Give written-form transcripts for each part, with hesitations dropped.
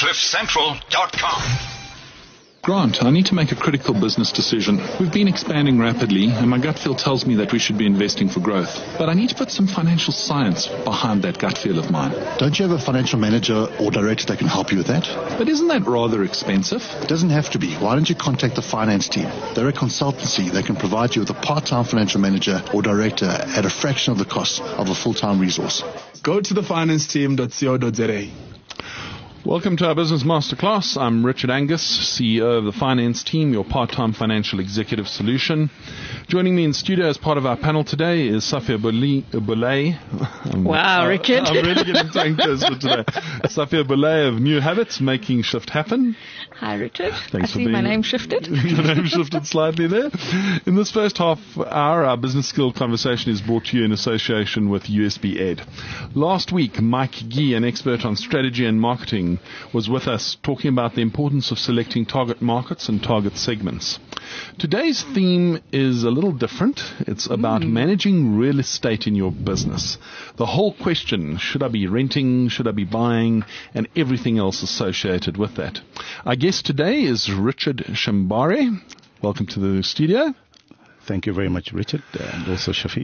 CliffCentral.com. Grant, I need to make a critical business decision. We've been expanding rapidly, and my gut feel tells me that we should be investing for growth. But I need to put some financial science behind that gut feel of mine. Don't you have a financial manager or director that can help you with that? But isn't that rather expensive? It doesn't have to be. Why don't you contact the finance team? They're a consultancy that can provide you with a part-time financial manager or director at a fraction of the cost of a full-time resource. Go to thefinancesteam.co.za. Welcome to our Business Masterclass. I'm Richard Angus, CEO of the Finance Team, your part-time financial executive solution. Joining me in studio as part of our panel today is Safia Boulay. Wow, Richard. I'm really getting tongue twisted today. Safia Boulay of New Habits, Making Shift Happen. Hi, Richard. Thanks I see my name shifted. Your name shifted slightly there. In this first half hour, our business skill conversation is brought to you in association with USB Ed. Last week, Mike Gee, an expert on strategy and marketing, was with us talking about the importance of selecting target markets and target segments. Today's theme is a little different. It's about managing real estate in your business. The whole question, should I be renting, should I be buying, and everything else associated with that. Our guest today is Richard Shambare. Welcome to the studio. Thank you very much, Richard, and also Shafi.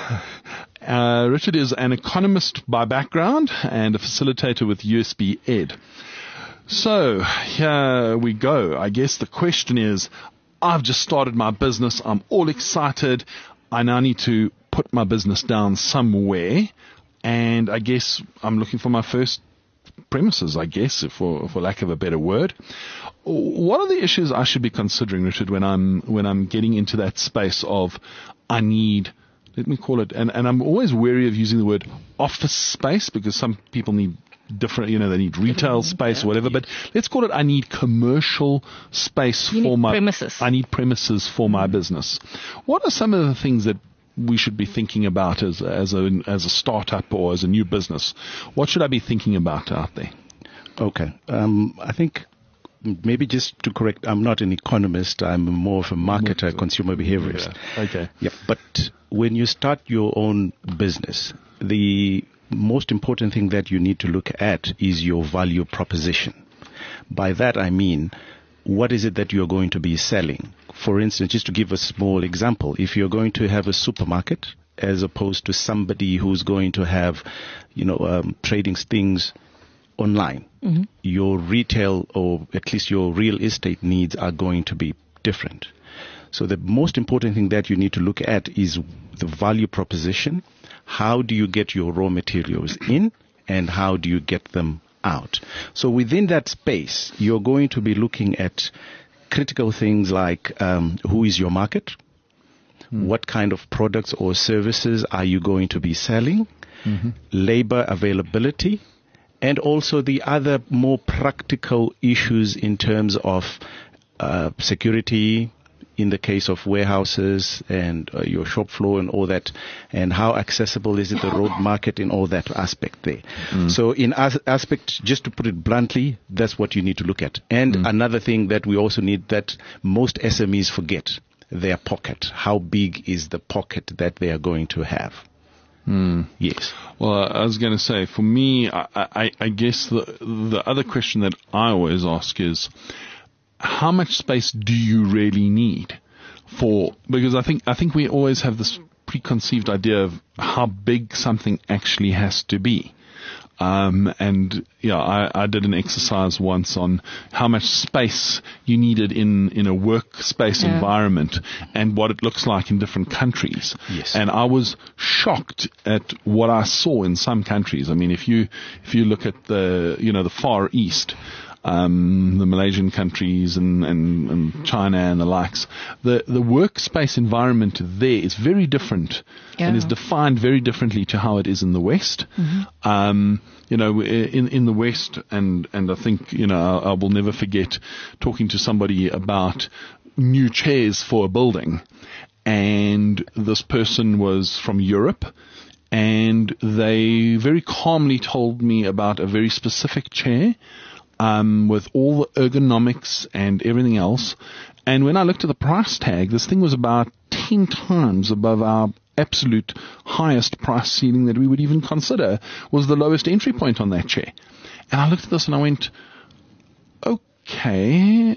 Richard is an economist by background and a facilitator with USB Ed. So, here we go. I guess the question is, I've just started my business. I'm all excited. I now need to put my business down somewhere. And I guess I'm looking for my first premises, I guess, for lack of a better word. What are the issues I should be considering, Richard, when I'm getting into that space of I need, let me call it, and I'm always wary of using the word office space because some people need different, they need retail space or whatever, but let's call it I need commercial space for my premises. I need premises for my business. What are some of the things that we should be thinking about as a startup or as a new business? What should I be thinking about out there? Okay. I think maybe just to correct, I'm not an economist. I'm more of a marketer, consumer behaviorist. Yeah. Okay. Yeah. But when you start your own business, the most important thing that you need to look at is your value proposition. By that I mean, what is it that you're going to be selling? For instance, just to give a small example, if you're going to have a supermarket as opposed to somebody who's going to have, trading things online, your retail or at least your real estate needs are going to be different. So the most important thing that you need to look at is the value proposition. How do you get your raw materials in and how do you get them out? So within that space, you're going to be looking at critical things like who is your market? What kind of products or services are you going to be selling? Labor availability, and also the other more practical issues in terms of security, in the case of warehouses and your shop floor and all that, and how accessible is it, the road market and all that aspect there. So in aspect, just to put it bluntly, that's what you need to look at. And another thing that we also need that most SMEs forget, their pocket. How big is the pocket that they are going to have? Yes. Well, I was going to say, for me, I guess the other question that I always ask is, how much space do you really need because I think we always have this preconceived idea of how big something actually has to be. I did an exercise once on how much space you needed in a workspace environment and what it looks like in different countries. Yes. And I was shocked at what I saw in some countries. I mean, if you look at the Far East, the Malaysian countries and China and the likes, the workspace environment there is very different and is defined very differently to how it is in the West. In the West, and I think, I will never forget talking to somebody about new chairs for a building, and this person was from Europe, and they very calmly told me about a very specific chair, with all the ergonomics and everything else. And when I looked at the price tag, this thing was about 10 times above our absolute highest price ceiling that we would even consider was the lowest entry point on that chair. And I looked at this and I went, okay,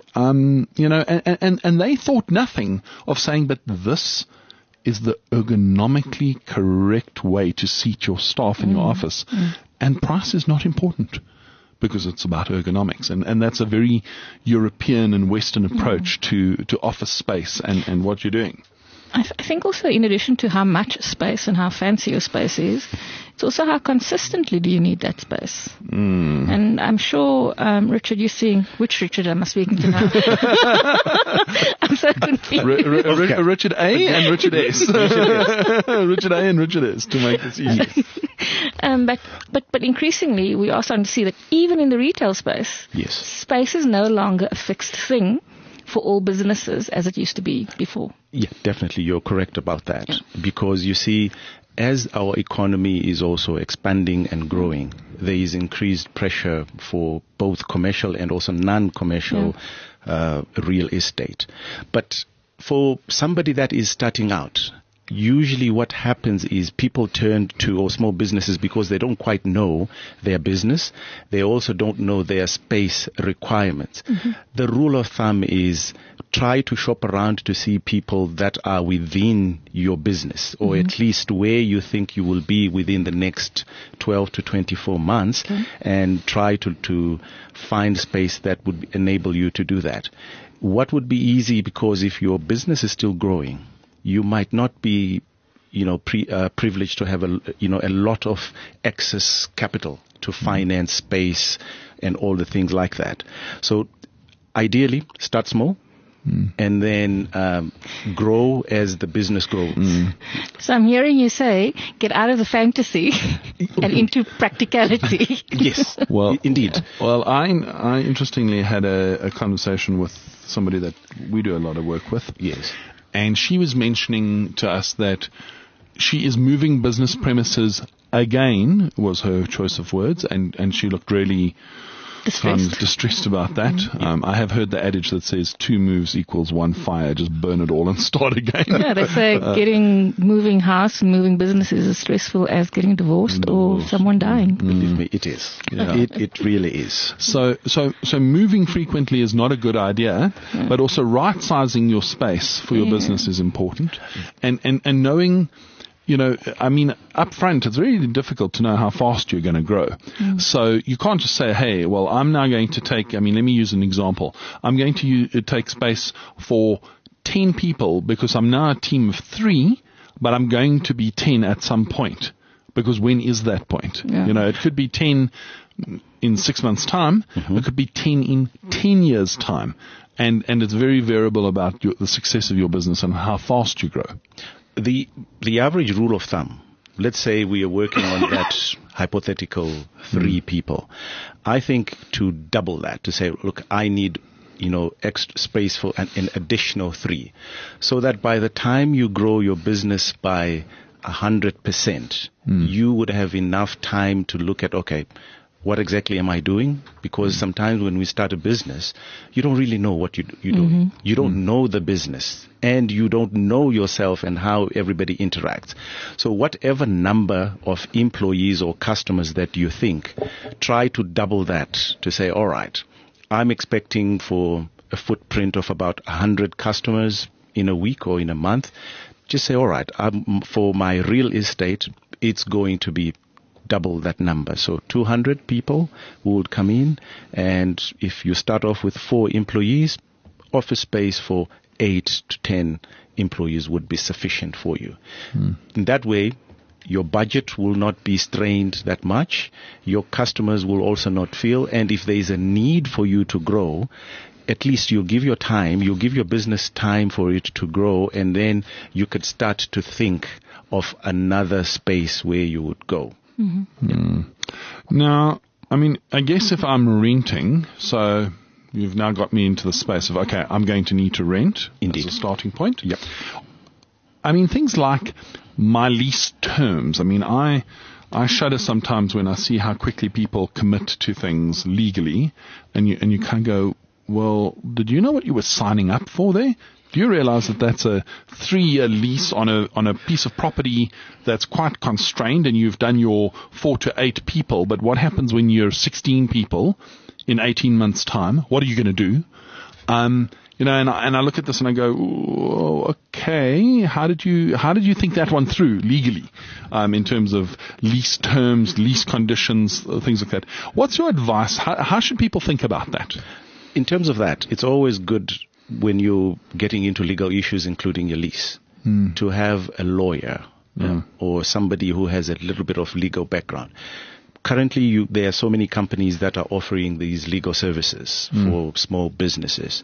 and they thought nothing of saying, but this is the ergonomically correct way to seat your staff in your office. And price is not important because it's about ergonomics. And that's a very European and Western approach to office space and what you're doing. I think also, in addition to how much space and how fancy your space is, it's also how consistently do you need that space. And I'm sure, Richard, you're seeing, which Richard am I speaking to now? I'm so confused. Richard A and Richard S. Richard A and Richard S, to make this easy. But increasingly, we are starting to see that even in the retail space, Yes. space is no longer a fixed thing for all businesses as it used to be before. Yeah, definitely. You're correct about that. Because you see, as our economy is also expanding and growing, there is increased pressure for both commercial and also non-commercial real estate. But for somebody that is starting out, usually what happens is people turn to, or small businesses, because they don't quite know their business. They also don't know their space requirements. The rule of thumb is try to shop around to see people that are within your business, or at least where you think you will be within the next 12 to 24 months, and try to find space that would enable you to do that. What would be easy, because if your business is still growing, you might not be, privileged to have a lot of excess capital to finance space and all the things like that. So ideally, start small and then grow as the business grows. So I'm hearing you say, get out of the fantasy and into practicality. Yes, Well, indeed. Well, I interestingly had a conversation with somebody that we do a lot of work with. Yes. And she was mentioning to us that she is moving business premises again, was her choice of words, and she looked really distressed about that. I have heard the adage that says 2 moves equals 1 fire, just burn it all and start again. Yeah, they say moving house and moving business is as stressful as getting divorced or someone dying. Believe me, it is. Yeah. It really is. So moving frequently is not a good idea, but also right-sizing your space for your business is important. And knowing, up front, it's really difficult to know how fast you're going to grow. So you can't just say, hey, well, I'm now going to take, let me use an example. I'm going to take space for 10 people because I'm now a team of 3, but I'm going to be 10 at some point. Because when is that point? Yeah. It could be 10 in 6 months' time. It could be 10 in 10 years' time. And it's very variable about the success of your business and how fast you grow. The average rule of thumb, let's say we are working on that hypothetical 3 people. I think to double that, to say, look, I need, extra space for an additional 3. So that by the time you grow your business by 100%, you would have enough time to look at, okay, what exactly am I doing? Because sometimes when we start a business, you don't really know what you're doing. You don't know the business, and you don't know yourself and how everybody interacts. So whatever number of employees or customers that you think, try to double that to say, all right, I'm expecting for a footprint of about 100 customers in a week or in a month. Just say, all right, for my real estate, it's going to be double that number. So 200 people who would come in, and if you start off with 4 employees, office space for 8 to 10 employees would be sufficient for you. In that way, your budget will not be strained that much. Your customers will also not feel, and if there is a need for you to grow, at least you'll give your business time for it to grow, and then you could start to think of another space where you would go. Now, I guess if I'm renting, so you've now got me into the space of, okay, I'm going to need to rent. Indeed. As a starting point. Yep. Things like my lease terms. I shudder sometimes when I see how quickly people commit to things legally, and you kind of go, well, did you know what you were signing up for there? Do you realize that that's a 3-year lease on a piece of property that's quite constrained, and you've done your 4 to 8 people, but what happens when you're 16 people in 18 months' time? What are you going to do? You know, and I look at this and I go, okay, how did you think that one through legally, in terms of lease terms, lease conditions, things like that? What's your advice? How should people think about that? In terms of that, it's always good when you're getting into legal issues, including your lease, to have a lawyer or somebody who has a little bit of legal background. Currently, there are so many companies that are offering these legal services for small businesses.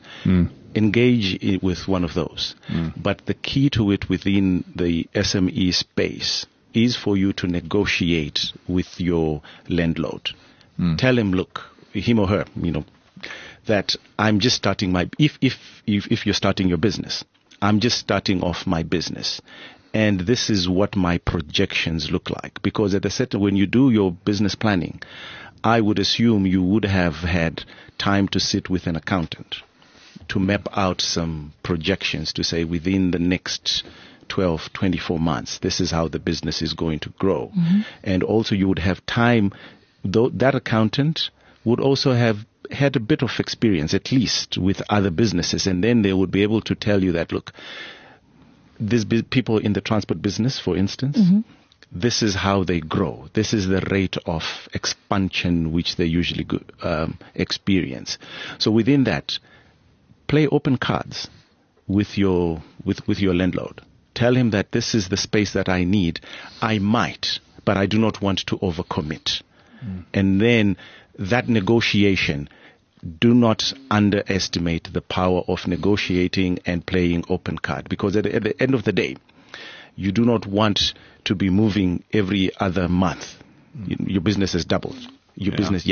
Engage with one of those. But the key to it within the SME space is for you to negotiate with your landlord. Tell him, look, him or her, you know, that I'm just starting if you're starting your business, I'm just starting off my business. And this is what my projections look like. Because when you do your business planning, I would assume you would have had time to sit with an accountant to map out some projections to say within the next 12, 24 months, this is how the business is going to grow. And also you would have time, though that accountant would also have had a bit of experience, at least with other businesses. And then they would be able to tell you that, look, these people in the transport business, for instance, this is how they grow. This is the rate of expansion which they usually experience. So within that, play open cards with your landlord. Tell him that this is the space that I need. I might, but I do not want to overcommit. And then that negotiation, do not underestimate the power of negotiating and playing open card, because at the end of the day, you do not want to be moving every other month. Your business has doubled. Business.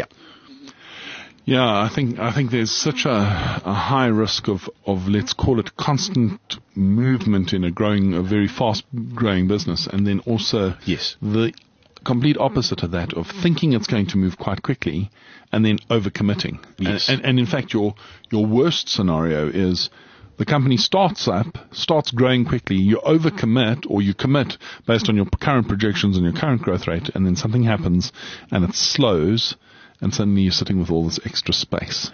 Yeah, I think there's such a high risk of let's call it constant movement in a very fast growing business, and then also the complete opposite of that, of thinking it's going to move quite quickly and then overcommitting. And in fact, your worst scenario is the company starts growing quickly, you overcommit, or you commit based on your current projections and your current growth rate, and then something happens and it slows, and suddenly you're sitting with all this extra space.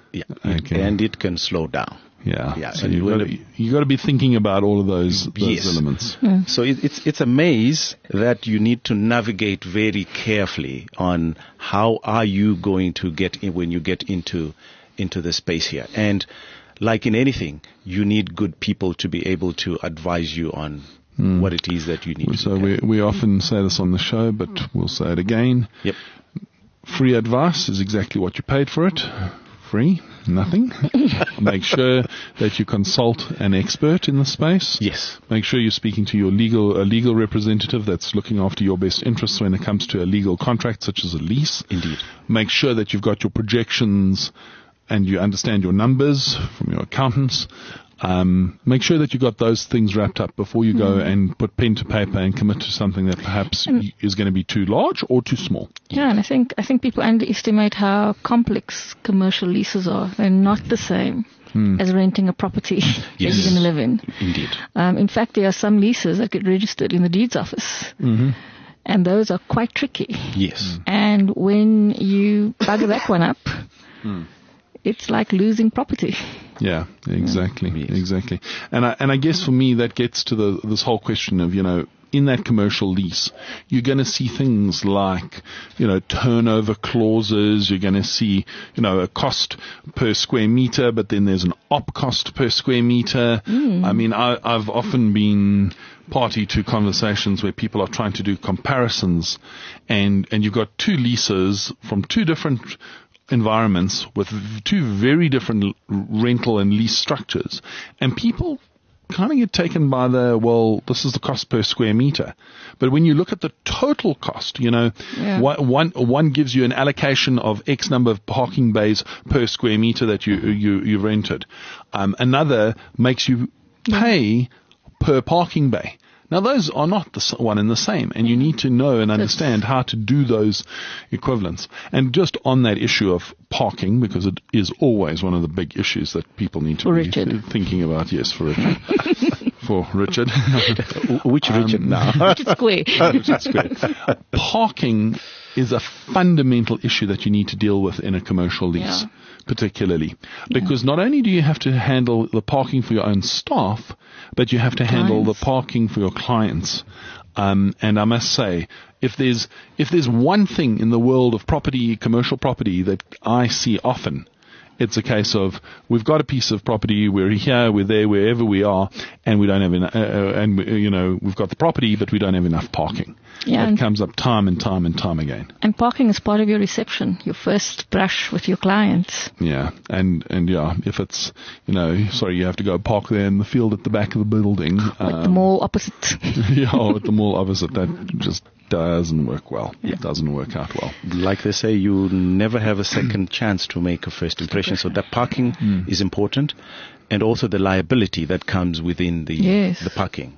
And it can slow down. So you got to be thinking about all of those elements. So it's a maze that you need to navigate very carefully on how are you going to get in when you get into the space here. And like in anything, you need good people to be able to advise you on what it is that you need. So we often say this on the show, but we'll say it again. Free advice is exactly what you paid for it. Free, nothing. Make sure that you consult an expert in the space. Make sure you're speaking to a legal representative that's looking after your best interests when it comes to a legal contract such as a lease. Indeed. Make sure that you've got your projections and you understand your numbers from your accountants. Make sure that you got those things wrapped up before you go and put pen to paper and commit to something that perhaps is going to be too large or too small. Yeah, and I think people underestimate how complex commercial leases are. They're not the same as renting a property that you're going to live in. Indeed. In fact, there are some leases that get registered in the deeds office. And those are quite tricky. And when you bugger that one up, it's like losing property. Yeah, exactly. Exactly. And I guess for me that gets to this whole question of, in that commercial lease, you're going to see things like, turnover clauses. You're going to see, a cost per square meter, but then there's an op cost per square meter. I mean, I've often been party to conversations where people are trying to do comparisons, and you've got two leases from two different environments with two very different rental and lease structures, and people kind of get taken by this is the cost per square meter. But when you look at the total cost, one gives you an allocation of X number of parking bays per square meter that you rented. Another makes you pay per parking bay. Now, those are not the one and the same, and you need to know and understand how to do those equivalents. And just on that issue of parking, because it is always one of the big issues that people need to be thinking about. Yes, for Richard. For Richard. Which Richard now? Richard Square. Richard Square. Parking is a fundamental issue that you need to deal with in a commercial lease, particularly. Because not only do you have to handle the parking for your own staff, but you have to handle the parking for your clients. And I must say, if there's one thing in the world of property, commercial property, that I see often, it's a case of we've got a piece of property, we're here, we're there, wherever we are, and we don't have we've got the property, but we don't have enough parking. Yeah, it comes up time and time and time again. And parking is part of your reception, your first brush with your clients. Yeah, and if it's, you have to go park there in the field at the back of the building. At the mall opposite. At the mall opposite, that just doesn't work well. Yeah. It doesn't work out well. Like they say, you never have a second chance to make a first impression. So that parking is important, and also the liability that comes within the parking.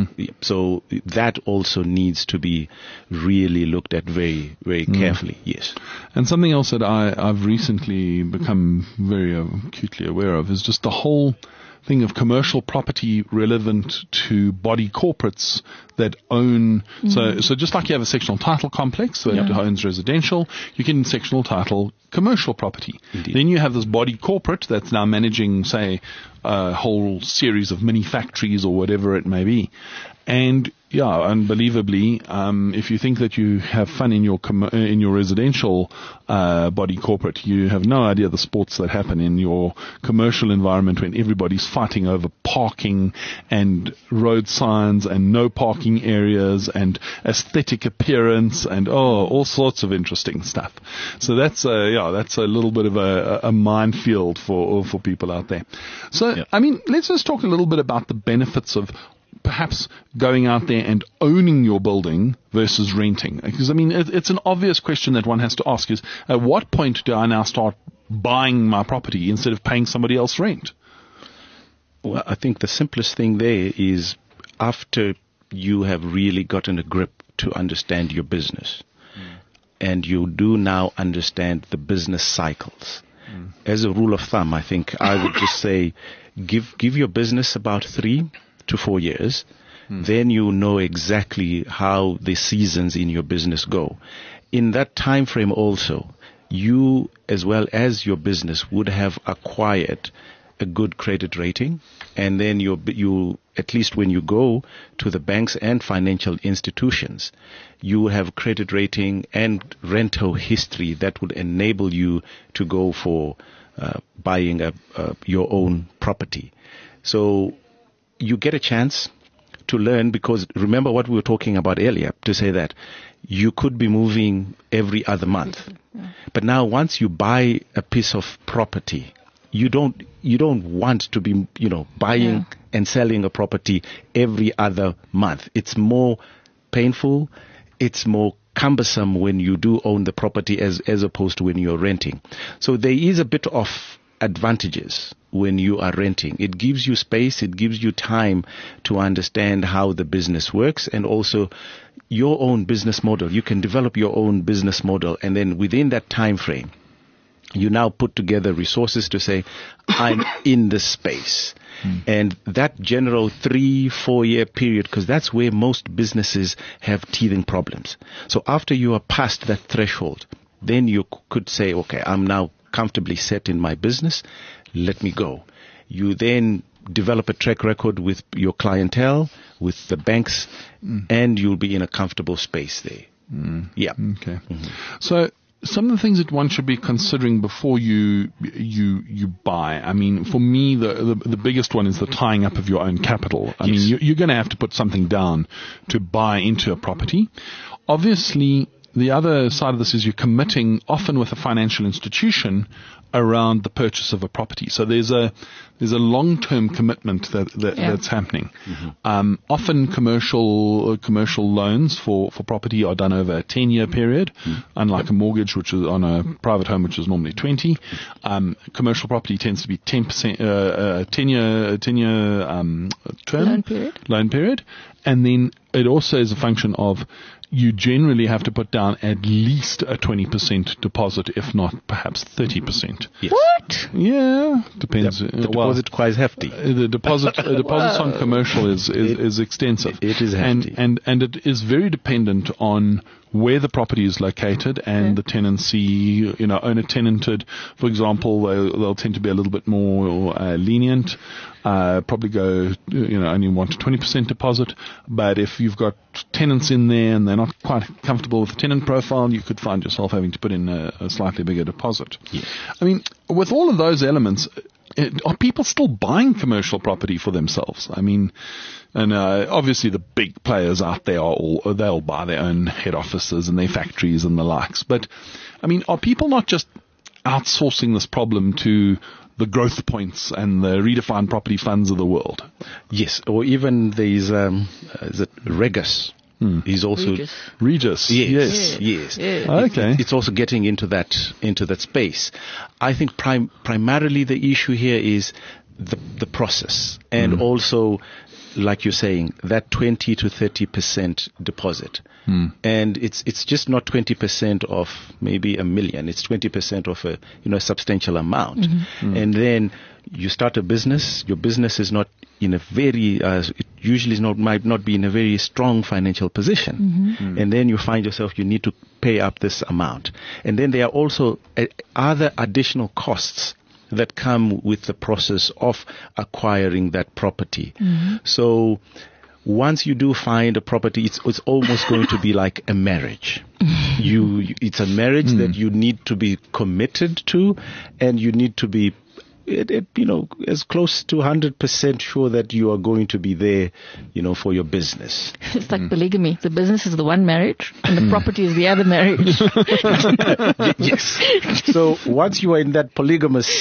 So that also needs to be really looked at very, very carefully. Yes. And something else that I've recently become very acutely aware of is just the whole thing of commercial property relevant to body corporates that own. So just like you have a sectional title complex that owns residential, you can sectional title commercial property. Indeed. Then you have this body corporate that's now managing, say, a whole series of mini factories or whatever it may be. And unbelievably, if you think that you have fun in your residential body corporate, you have no idea the sports that happen in your commercial environment when everybody's fighting over parking and road signs and no parking areas and aesthetic appearance and all sorts of interesting stuff. So that's a little bit of a minefield for people out there. So let's just talk a little bit about the benefits of perhaps going out there and owning your building versus renting. Because, it's an obvious question that one has to ask is, at what point do I now start buying my property instead of paying somebody else rent? Well, I think the simplest thing there is after you have really gotten a grip to understand your business and you do now understand the business cycles. As a rule of thumb, I think I would just say give your business about 3 to 4 years, then you know exactly how the seasons in your business go. In that time frame also, you as well as your business would have acquired a good credit rating, and then you at least when you go to the banks and financial institutions, you have credit rating and rental history that would enable you to go for buying your own property. So you get a chance to learn, because remember what we were talking about earlier, to say that you could be moving every other month. But now once you buy a piece of property, you don't want to be, buying and selling a property every other month. It's more painful, it's more cumbersome when you do own the property as opposed to when you're renting. So there is a bit of advantages when you are renting. It gives you space, it gives you time to understand how the business works, and also your own business model. You can develop your own business model, and then within that time frame, you now put together resources to say, I'm in this space. And that general 3-4 year period, because that's where most businesses have teething problems. So after you are past that threshold, then you could say, okay, I'm now comfortably set in my business, let me go. You then develop a track record with your clientele, with the banks, and you'll be in a comfortable space there. Yeah. Okay. So some of the things that one should be considering before you buy. For me, the biggest one is the tying up of your own capital. You're going to have to put something down to buy into a property. Obviously, the other side of this is you're committing often with a financial institution around the purchase of a property. So there's a long-term commitment that's happening. Often commercial loans for property are done over a 10-year period, unlike a mortgage, which is on a private home, which is normally 20. Commercial property tends to be 10%, 10-year term loan period, and then it also is a function of you generally have to put down at least a 20% deposit, if not perhaps 30%. Yes. What? Yeah, depends. The deposit quite hefty. The deposits on commercial is extensive. It is hefty. And it is very dependent on where the property is located and the tenancy, owner tenanted, for example, they'll tend to be a little bit more lenient. Probably go, only want a 20% deposit. But if you've got tenants in there and they're not quite comfortable with the tenant profile, you could find yourself having to put in a slightly bigger deposit. Yeah. I mean, with all of those elements, are people still buying commercial property for themselves? I mean, and obviously the big players out there they'll buy their own head offices and their factories and the likes. But I mean, are people not just outsourcing this problem to the Growth Points and the redefined property funds of the world? Yes, or even these, is it Regus? He's also Regis. Yes. Okay. It's also getting into that space. I think primarily the issue here is the process, and also, like you're saying, that 20 to 30% deposit. And it's just not 20% of maybe $1 million. It's 20% of a substantial amount. And then you start a business. Your business is not in a very it usually might not be in a very strong financial position. And then you find yourself you need to pay up this amount. And then there are also other additional costs that come with the process of acquiring that property. So once you do find a property, it's almost going to be like a marriage. It's a marriage that you need to be committed to, and you need to be as close to 100% sure that you are going to be there, for your business. It's like polygamy. The business is the one marriage, and the property is the other marriage. Yes. So once you are in that polygamous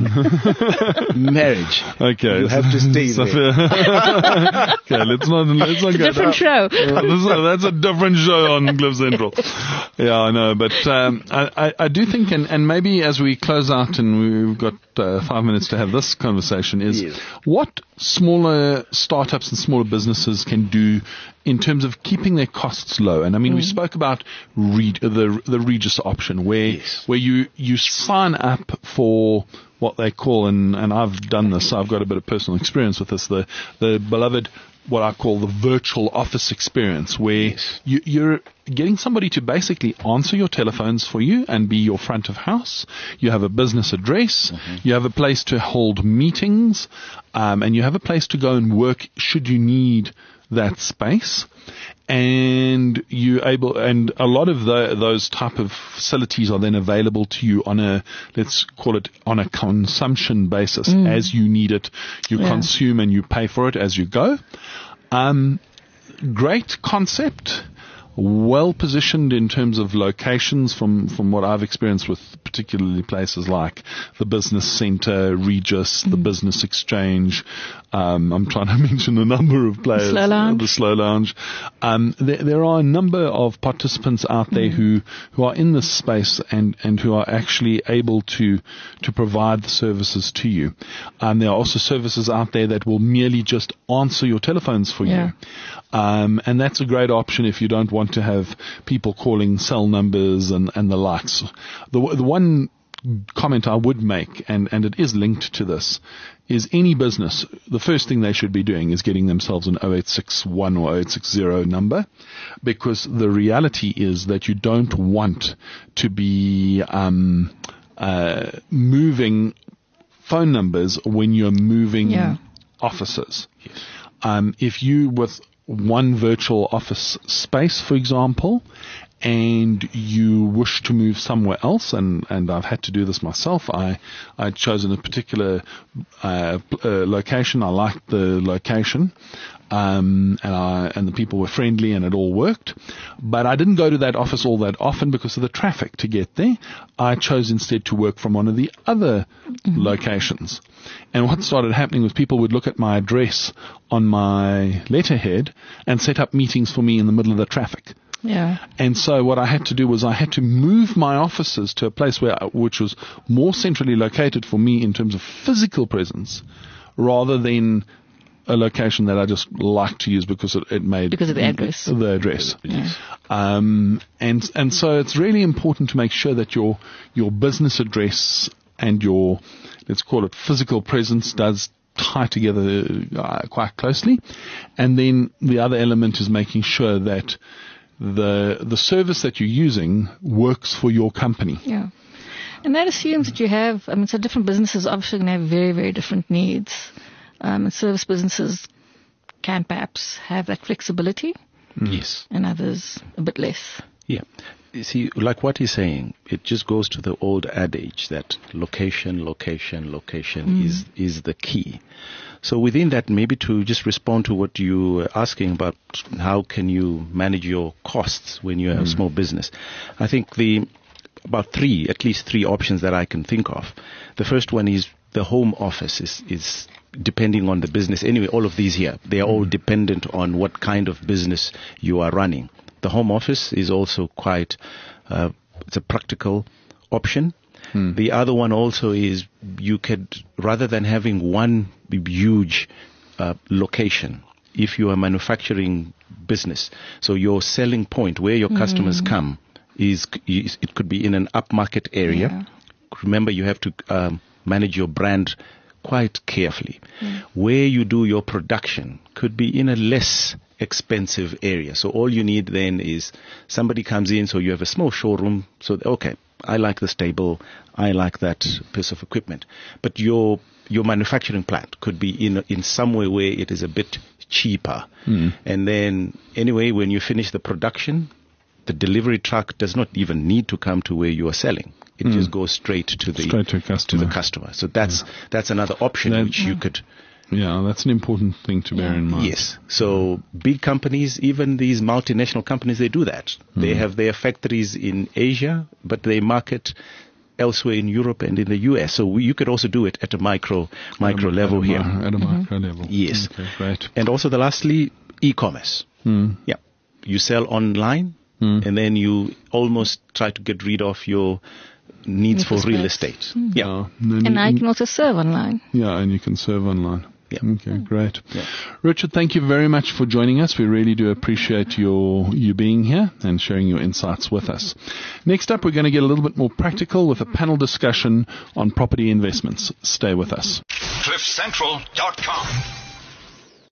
marriage, okay, you have to stay there. Okay, let's not it's go a different show. That's a different show on Cliff Central. Yeah, I know, but I do think, and maybe as we close out, and we've got 5 minutes to have this conversation, is what smaller startups and smaller businesses can do in terms of keeping their costs low. And I mean, we spoke about the Regis option where you sign up for what they call, and I've done this, so I've got a bit of personal experience with this, the beloved, what I call the virtual office experience, where you're getting somebody to basically answer your telephones for you and be your front of house. You have a business address, you have a place to hold meetings, and you have a place to go and work should you need that space. And and a lot of those type of facilities are then available to you on let's call it on a consumption basis. As you need it, you consume and you pay for it as you go. Great concept. Well positioned in terms of locations from what I've experienced with particularly places like the Business Center, Regis, the Business Exchange. I'm trying to mention a number of players. The Slow Lounge. There are a number of participants out there who are in this space and who are actually able to provide the services to you. There are also services out there that will merely just answer your telephones for you. And that's a great option if you don't want to have people calling cell numbers and the likes. The one comment I would make, and it is linked to this, is any business, the first thing they should be doing is getting themselves an 0861 or 0860 number, because the reality is that you don't want to be moving phone numbers when you're moving offices. If you with one virtual office space, for example, and you wish to move somewhere else, and I've had to do this myself. I'd chosen a particular location. I liked the location, and the people were friendly, and it all worked. But I didn't go to that office all that often because of the traffic to get there. I chose instead to work from one of the other locations. And what started happening was people would look at my address on my letterhead and set up meetings for me in the middle of the traffic. Yeah. And so what I had to do was I had to move my offices to a place which was more centrally located for me in terms of physical presence, rather than a location that I just like to use because it made because of the address. The address. Yeah. And so it's really important to make sure that your business address and your, let's call it, physical presence does tie together quite closely. And then the other element is making sure that the service that you're using works for your company. Yeah. And that assumes that you have, so different businesses obviously going to have very, very different needs. And service businesses can perhaps have that flexibility. Yes. And others a bit less. Yeah. You see, like what he's saying, it just goes to the old adage that location is the key. So within that, maybe to just respond to what you were asking about how can you manage your costs when you have a small business, I think at least three options that I can think of. The first one is the home office is depending on the business. Anyway, all of these here, they are all dependent on what kind of business you are running. The home office is also quite, it's a practical option. The other one also is you could, rather than having one huge location, if you are a manufacturing business, so your selling point where your customers come it could be in an upmarket area. Yeah. Remember, you have to manage your brand quite carefully. Where you do your production could be in a less expensive area. So all you need then is somebody comes in, so you have a small showroom. So, okay, I like this table, I like that piece of equipment. But your manufacturing plant could be in somewhere where it is a bit cheaper. And then anyway, when you finish the production, the delivery truck does not even need to come to where you are selling. It just goes straight to the customer. So that's another option which you could. Yeah, that's an important thing to bear in mind. Yes. So big companies, even these multinational companies, they do that. They have their factories in Asia, but they market elsewhere in Europe and in the US. So you could also do it at a micro level here. At a micro level. Yes. Okay, great. And also lastly, e-commerce. Yeah. You sell online and then you almost try to get rid of your needs for real estate. Yeah. And now you can also serve online. Yeah, and you can serve online. Yeah. Okay, great. Yeah. Richard, thank you very much for joining us. We really do appreciate you being here and sharing your insights with us. Next up, we're going to get a little bit more practical with a panel discussion on property investments. Stay with us. CliffCentral.com